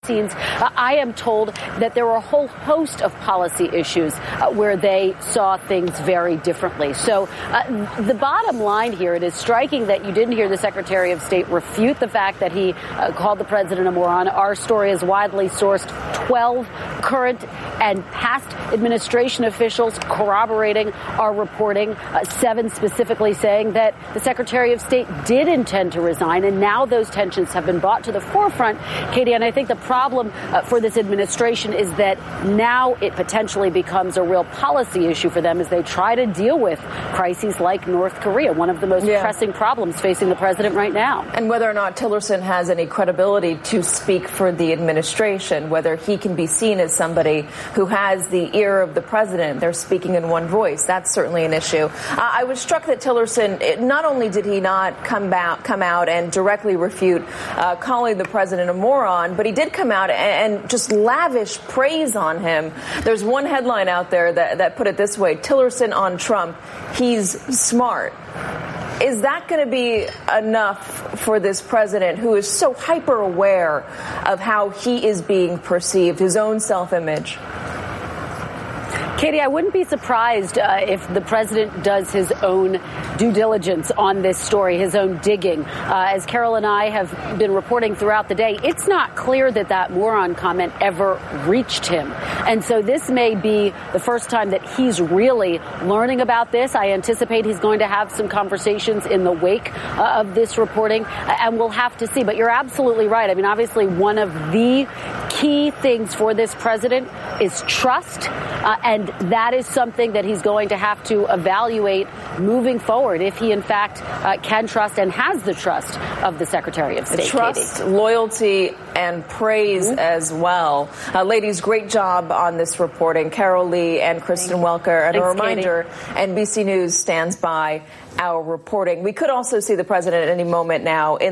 I am told that there were a whole host of policy issues where they saw things very differently. So the bottom line here, it is striking that you didn't hear the Secretary of State refute the fact that he called the president a moron. Our story is widely sourced. 12 current and past administration officials corroborating our reporting, 7 specifically saying that the Secretary of State did intend to resign, and now those tensions have been brought to the forefront, Katie, and I think the problem for this administration is that now it potentially becomes a real policy issue for them as they try to deal with crises like North Korea, one of the most pressing problems facing the president right now. And whether or not Tillerson has any credibility to speak for the administration, whether he can be seen as somebody who has the ear of the president, they're speaking in one voice. That's certainly an issue. I was struck that Tillerson, not only did he not come out and directly refute calling the president a moron, but he did come out and just lavish praise on him. There's one headline out there that put it this way: Tillerson on Trump, he's smart. Is that going to be enough for this president who is so hyper aware of how he is being perceived, his own self-image? Katie, I wouldn't be surprised if the president does his own due diligence on this story, his own digging. As Carol and I have been reporting throughout the day, it's not clear that that moron comment ever reached him. And so this may be the first time that he's really learning about this. I anticipate he's going to have some conversations in the wake of this reporting, and we'll have to see. But you're absolutely right. I mean, obviously, one of the key things for this president is trust, and that is something that he's going to have to evaluate moving forward if he, in fact, can trust and has the trust of the Secretary of State. Trust, Katie. Loyalty, and praise as well. Ladies, great job on this reporting. Carol Lee and Kristen Welker. And a reminder, Katie. NBC News stands by our reporting. We could also see the president at any moment now in